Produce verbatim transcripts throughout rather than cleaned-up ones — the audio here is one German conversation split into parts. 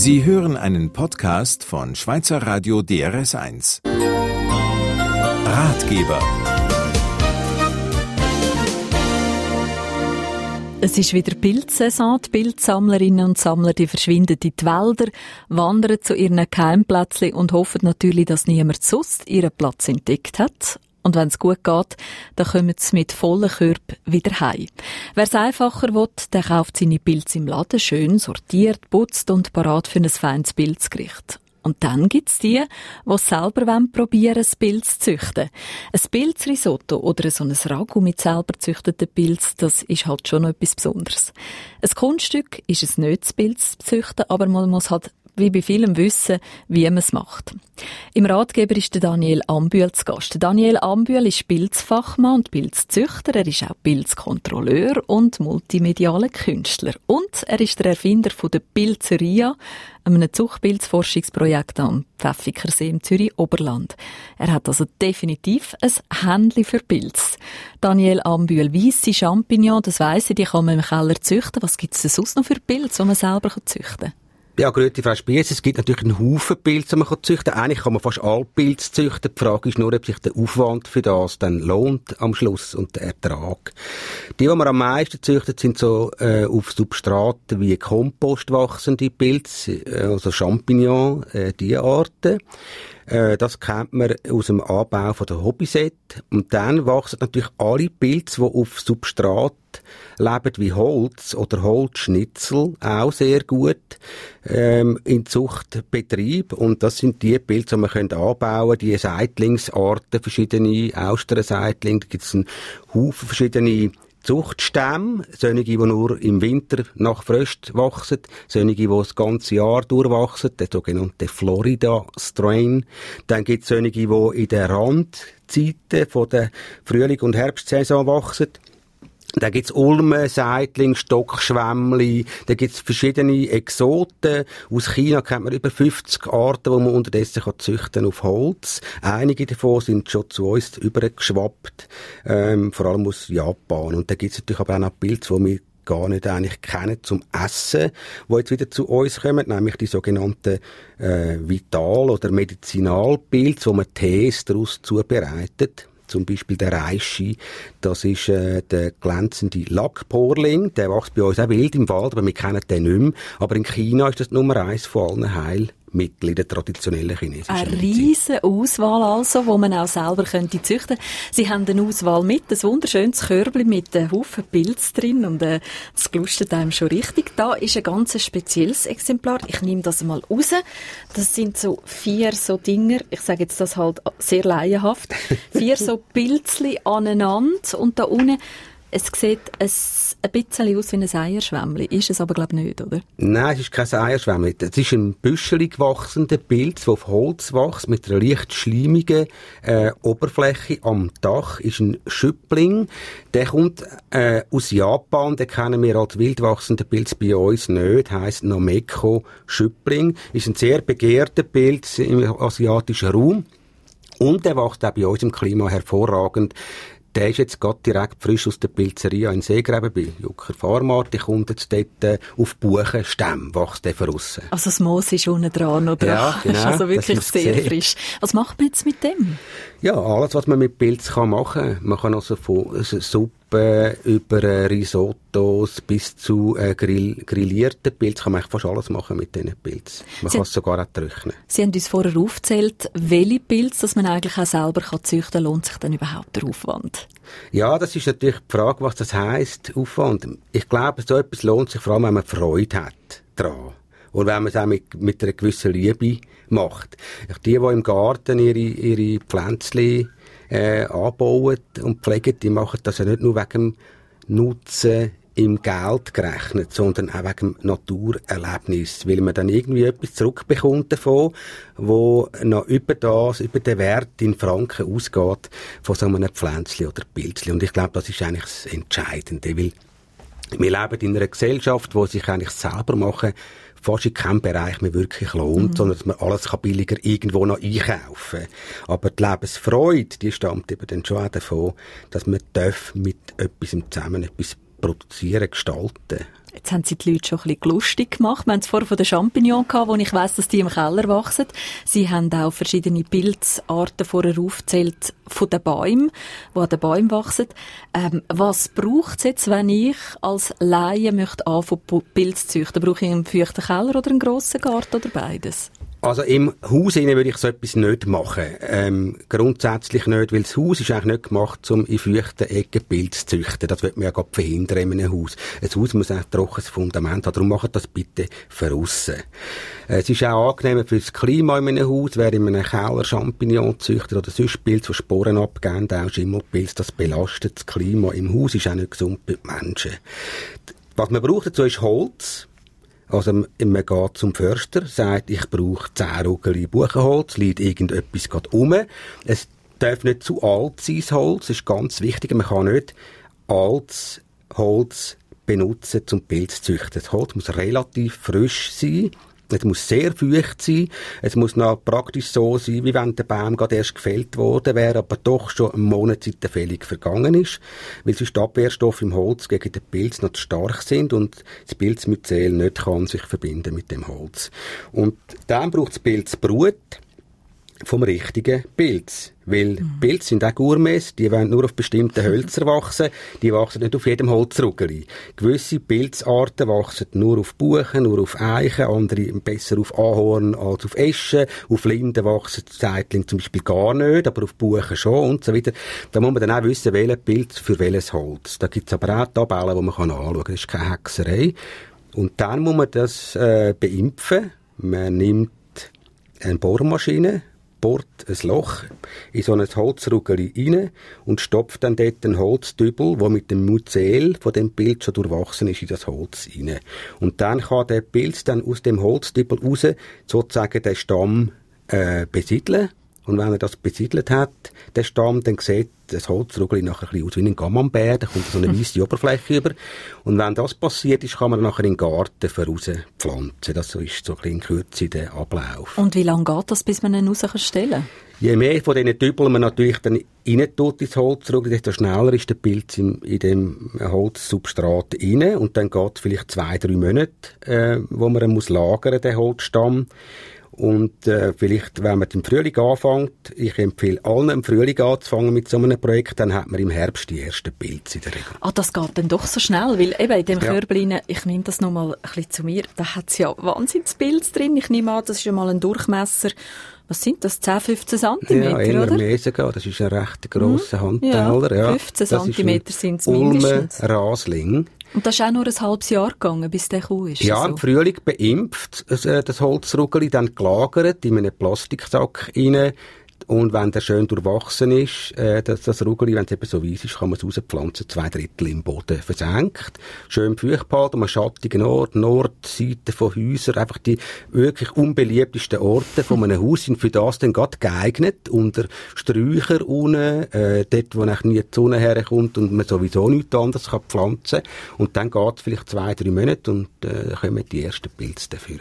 Sie hören einen Podcast von Schweizer Radio D R S eins. Ratgeber. Es ist wieder Pilzsaison. Die Pilzsammlerinnen und Sammler die verschwinden in die Wälder, wandern zu ihren Geheimplätzchen und hoffen natürlich, dass niemand sonst ihren Platz entdeckt hat. Und wenn es gut geht, dann kommen sie mit vollen Körben wieder heim. Wer es einfacher will, der kauft seine Pilze im Laden, schön sortiert, putzt und parat für ein feines Pilzgericht. Und dann gibt's die, die selber probieren wollen, ein Pilz zu züchten. Ein Pilzrisotto oder so ein Ragu mit selber gezüchteten Pilz, das ist halt schon noch etwas Besonderes. Ein Kunststück ist es nicht, das Pilz zu züchten, aber man muss halt wie bei vielem wissen, wie man es macht. Im Ratgeber ist der Daniel Ambühl zu Gast. Daniel Ambühl ist Pilzfachmann und Pilzzüchter. Er ist auch Pilzkontrolleur und multimedialer Künstler. Und er ist der Erfinder von der Pilzeria, einem Zuchtpilzforschungsprojekt am Pfäffikersee im Zürich-Oberland. Er hat also definitiv ein Händchen für Pilz. Daniel Ambühl, weisse Champignon, das weiss ich, die kann man im Keller züchten. Was gibt es denn sonst noch für Pilze, die man selber züchten kann? Ja, grüezi Frau Spiess, es gibt natürlich einen Haufen Pilze, die man züchten kann. Eigentlich kann man fast alle Pilze züchten. Die Frage ist nur, ob sich der Aufwand für das dann lohnt am Schluss und der Ertrag. Die, die man am meisten züchtet, sind so äh, auf Substraten wie Kompost wachsende Pilze, äh, also Champignons, äh, diese Arten. Äh, das kennt man aus dem Anbau von der Hobbyset. Und dann wachsen natürlich alle Pilze, die auf Substrat leben wie Holz oder Holzschnitzel, auch sehr gut ähm, in Zuchtbetrieb. Und das sind die Pilze, die man anbauen kann, die Seitlingsarten, verschiedene Austernseitlinge, da gibt es einen Haufen verschiedene Zuchtstämme, solche, die nur im Winter nach Fröst wachsen, solche, die das ganze Jahr durchwachsen, der sogenannte Florida-Strain. Dann gibt es solche, die in den Randzeiten von der Frühling- und Herbstsaison wachsen. Da gibt's Ulmen, Seitling, Stockschwämmli, da gibt's verschiedene Exoten. Aus China kennt man über fünfzig Arten, die man unterdessen kann züchten auf Holz. Einige davon sind schon zu uns übergeschwappt, ähm, vor allem aus Japan. Und da gibt's natürlich aber auch noch Pilze, die wir gar nicht eigentlich kennen zum Essen, die jetzt wieder zu uns kommen, nämlich die sogenannten äh, Vital- oder Medizinalpilze, wo man Tees daraus zubereitet. Zum Beispiel der Reishi, das ist äh, der glänzende Lackporling, der wächst bei uns auch wild im Wald, aber wir kennen den nicht mehr. Aber in China ist das Nummer eins von allen Heilmitteln in der traditionellen chinesischen Eine Medizin. riesige Auswahl also, die man auch selber könnte züchten. Sie haben eine Auswahl mit, ein wunderschönes Körbchen mit einem Haufen Pilz drin und äh, das gelustet einem schon richtig. Da ist ein ganz spezielles Exemplar. Ich nehme das mal raus. Das sind so vier so Dinger, ich sage jetzt das halt sehr laienhaft, vier so Pilzli aneinander und da unten, es sieht ein, ein bisschen aus wie ein Eierschwämmli. Ist es aber, glaube ich, nicht, oder? Nein, es ist kein Eierschwämmli. Es ist ein büschelig wachsender Pilz, der auf Holz wächst, mit einer leicht schleimigen äh, Oberfläche am Dach. Ist ein Schüppling. Der kommt äh, aus Japan. Den kennen wir als wild wachsenden Pilz bei uns nicht. Heisst Nameko-Schüppling. Ist ein sehr begehrter Pilz im asiatischen Raum. Und der wächst auch bei uns im Klima hervorragend. Der ist jetzt gerade direkt frisch aus der Pilzeria in Seegräben bei Jucker Farmart. Die kommt jetzt dort äh, auf Buchenstämme, wächst der voraus. Also das Moos ist unten dran, oder? Ja, genau. Das ist also wirklich sehr sehen. frisch. Was macht man jetzt mit dem? Ja, alles, was man mit Pilz kann machen kann. Man kann also von Suppe über äh, Risottos bis zu äh, grill, grillierten Pilz, kann man eigentlich fast alles machen mit diesen Pilzen. Man Sie kann es sogar auch trocknen. Sie haben uns vorher aufgezählt, welche Pilze, dass man eigentlich auch selber kann züchten kann. Lohnt sich dann überhaupt der Aufwand? Ja, das ist natürlich die Frage, was das heisst, Aufwand. Ich glaube, so etwas lohnt sich vor allem, wenn man Freude hat daran. Und wenn man es auch mit, mit einer gewissen Liebe macht. Die, die im Garten ihre, ihre Pflänzchen äh, anbauen und pflegen, die machen das ja nicht nur wegen dem Nutzen im Geld gerechnet, sondern auch wegen dem Naturerlebnis, weil man dann irgendwie etwas zurückbekommt davon, wo noch über das, über den Wert in Franken ausgeht von so einem Pflänzchen oder Pilzchen. Und ich glaube, das ist eigentlich das Entscheidende, weil wir leben in einer Gesellschaft, wo sich eigentlich selber machen fast in keinem Bereich mehr wirklich lohnt, mhm. sondern dass man alles kann billiger irgendwo noch einkaufen kann. Aber die Lebensfreude, die stammt eben dann schon auch davon, dass man darf mit etwas zusammen etwas produzieren, gestalten. Jetzt haben Sie die Leute schon ein bisschen lustig gemacht. Wir haben es vorher von den Champignons gehabt, wo ich weiss, dass die im Keller wachsen. Sie haben auch verschiedene Pilzarten vorher aufgezählt von den Bäumen, die an den Bäumen wachsen. Ähm, was braucht es jetzt, wenn ich als Laie möchte anfangen, Pilze zu züchten? Brauche ich einen feuchten Keller oder einen grossen Garten oder beides? Also im Haus innen würde ich so etwas nicht machen. Ähm, grundsätzlich nicht, weil das Haus ist eigentlich nicht gemacht, um in feuchten Ecken Pilze zu züchten. Das wird man ja gerade verhindern in einem Haus. Ein Haus muss ein trockenes Fundament haben, darum macht das bitte von aussen. Es ist auch angenehm für das Klima in einem Haus, wer in einem Keller Champignons züchtet oder sonst Pilze, die Sporen abgeben, auch Schimmelpilze, das belastet das Klima. Im Haus ist auch nicht gesund für die Menschen. Was man braucht dazu ist Holz. Also, man geht zum Förster, sagt, ich brauche zehn Rugeli Buchenholz, liegt irgendetwas gerade rum. Es darf nicht zu alt sein, das Holz, das ist ganz wichtig. Man kann nicht altes Holz benutzen, zum Pilz zu züchten. Das Holz muss relativ frisch sein. Es muss sehr feucht sein. Es muss noch praktisch so sein, wie wenn der Baum gerade erst gefällt worden wäre, aber doch schon einen Monat seit der Fällung vergangen ist. Weil sonst die Abwehrstoffe im Holz gegen den Pilz noch zu stark sind und das Pilzmyzel nicht kann sich verbinden mit dem Holz. Und dann braucht das Pilz Brut vom richtigen Pilz. Weil mhm. Pilze sind auch Gourmets, die wollen nur auf bestimmten Hölzern wachsen, die wachsen nicht auf jedem Holzrugeli. Gewisse Pilzarten wachsen nur auf Buchen, nur auf Eichen, andere besser auf Ahorn als auf Eschen, auf Linden wachsen Zeitling zum Beispiel gar nicht, aber auf Buchen schon und so weiter. Da muss man dann auch wissen, welcher Pilz für welches Holz. Da gibt es aber auch Tabellen, die man anschauen kann. Das ist keine Hexerei. Und dann muss man das äh, beimpfen. Man nimmt eine Bohrmaschine, bohrt ein Loch in so ein Holzrugeli rein und stopft dann dort einen Holzdübel, der mit dem Myzel von dem Pilz schon durchwachsen ist, in das Holz rein. Und dann kann der Pilz dann aus dem Holzdübel raus sozusagen den Stamm äh, besiedeln. Und wenn er das besiedelt hat, der Stamm, dann sieht das Holzrugeli nachher ein bisschen aus wie ein Camembert, da kommt so eine weisse Oberfläche über. Und wenn das passiert ist, kann man nachher in den Garten vorauspflanzen. Das ist so ein bisschen in Kürze der Ablauf. Und wie lange geht das, bis man ihn raus stellen kann? Je mehr von diesen Tübeln man natürlich dann rein tut ins Holzrugeli, desto schneller ist der Pilz in, in dem Holzsubstrat rein. Und dann geht es vielleicht zwei, drei Monate, äh, wo man muss lagern, den Holzstamm. Und äh, vielleicht, wenn man im Frühling anfängt, ich empfehle allen im Frühling anzufangen mit so einem Projekt, dann hat man im Herbst die ersten Pilze in der Regel. Ah, das geht dann doch so schnell, weil eben in dem ja. Körbchen, ich nehme das nochmal ein bisschen zu mir, da hat es ja Wahnsinnspilz drin. Ich nehme an, das ist ja mal ein Durchmesser, was sind das, zehn, fünfzehn Zentimeter, ja, oder? mehr sogar. Das ist ein recht grosser mhm. Handteller. Ja, fünfzehn Zentimeter sind es mindestens. Ulmer Rasling. Und das ist auch nur ein halbes Jahr gegangen, bis der Kuh ist? Ja, so. Im Frühling beimpft äh, das Holzrugeli, dann gelagert in einen Plastiksack rein. Und wenn der schön durchwachsen ist, äh, das, das Rugeli, wenn es eben so weiss ist, kann man es rauspflanzen, zwei Drittel im Boden versenkt. Schön feucht behalten, an schattigen Ort, Nordseite von Häusern, einfach die wirklich unbeliebtesten Orte von einem Haus sind für das dann gerade geeignet, unter Sträucher unten, äh, dort, wo eigentlich nie die Sonne herkommt und man sowieso nichts anderes kann pflanzen. Und dann geht es vielleicht zwei, drei Monate und äh, kommen die ersten Pilze dafür.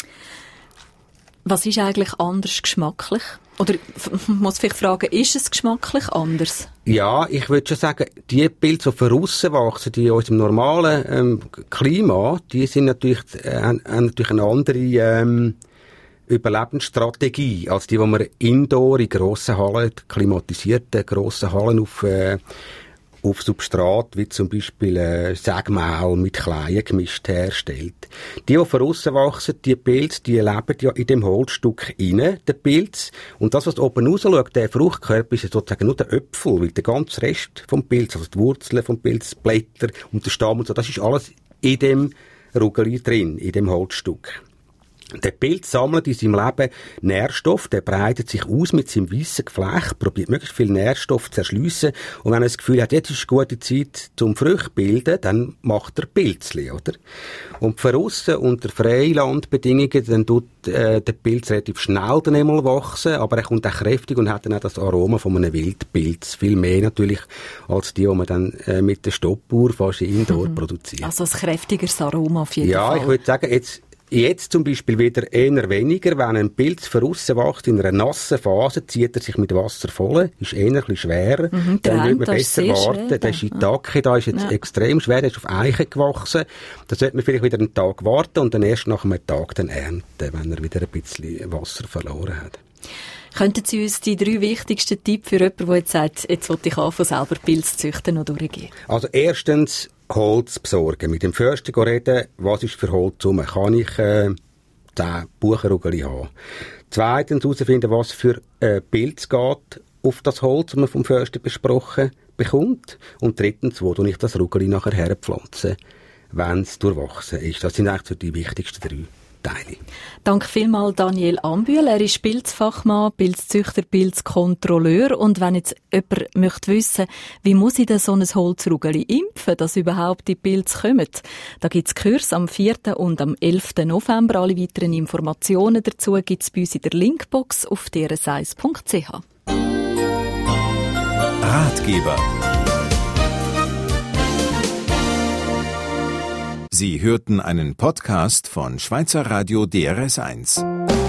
Was ist eigentlich anders geschmacklich? Oder ich muss vielleicht fragen, ist es geschmacklich anders? Ja, ich würde schon sagen, die Pilze, die von aussen wachsen, die in unserem normalen ähm, Klima, die sind natürlich, äh, haben natürlich eine andere ähm, Überlebensstrategie als die, die man indoor in grossen Hallen, klimatisierten grossen Hallen auf äh, auf Substrat, wie zum Beispiel äh, Sägmehl mit Kleien gemischt herstellt. Die, die von aussen wachsen, die Pilze, die leben ja in dem Holzstück inne, der Pilz. Und das, was oben raus schaut, der Fruchtkörper, ist sozusagen nur der Äpfel, weil der ganze Rest vom Pilz, also die Wurzeln vom Pilz, die Blätter und der Stamm und so, das ist alles in dem Rugeli drin, in dem Holzstück. Der Pilz sammelt in seinem Leben Nährstoff, der breitet sich aus mit seinem weissen Geflecht, probiert möglichst viel Nährstoff zu erschliessen. Und wenn er das Gefühl hat, jetzt ist eine gute Zeit zum Früchte bilden, dann macht er Pilzli, oder? Und von aussen unter Freilandbedingungen, dann tut äh, der Pilz relativ schnell dann einmal wachsen, aber er kommt auch kräftig und hat dann auch das Aroma von einem Wildpilz. Viel mehr natürlich als die, die man dann äh, mit der Stoppuhr fast indoor mhm. produziert. Also ein kräftigeres Aroma auf jeden ja, Fall. Ja, ich würde sagen, jetzt Jetzt zum Beispiel wieder eher weniger. Wenn ein Pilz von aussen wächst, in einer nassen Phase, zieht er sich mit Wasser voll, ist eher ein bisschen schwerer. Mhm, dann würde man besser warten. Schwer, der Shiitake da ist jetzt ja. extrem schwer, der ist auf Eichen gewachsen. Da sollte man vielleicht wieder einen Tag warten und dann erst nach einem Tag dann ernten, wenn er wieder ein bisschen Wasser verloren hat. Könnten Sie uns die drei wichtigsten Tipps für jemanden, der jetzt sagt, jetzt will ich anfangen, selber Pilze zu züchten, noch durchgehen? Also erstens, Holz besorgen. Mit dem Förster reden, was ist für Holz rum? Kann ich äh, zehn Buchenrugeli haben? Zweitens herausfinden, was für äh, Pilz geht auf das Holz, das man vom Förster besprochen bekommt. Und drittens, wo tue ich das Rugeli nachher herpflanzen, wenn es durchwachsen ist. Das sind eigentlich so die wichtigsten drei Teile. Danke vielmals Daniel Ambühl. Er ist Pilzfachmann, Pilzzüchter, Pilzkontrolleur. Und wenn jetzt jemand möchte wissen, wie muss ich denn so ein Holzrugeli impfen, dass überhaupt die Pilze kommen? Da gibt es Kurs am vierten und am elften November. Alle weiteren Informationen dazu gibt es bei uns in der Linkbox auf d r s eins punkt c h. Ratgeber. Sie hörten einen Podcast von Schweizer Radio D R S eins.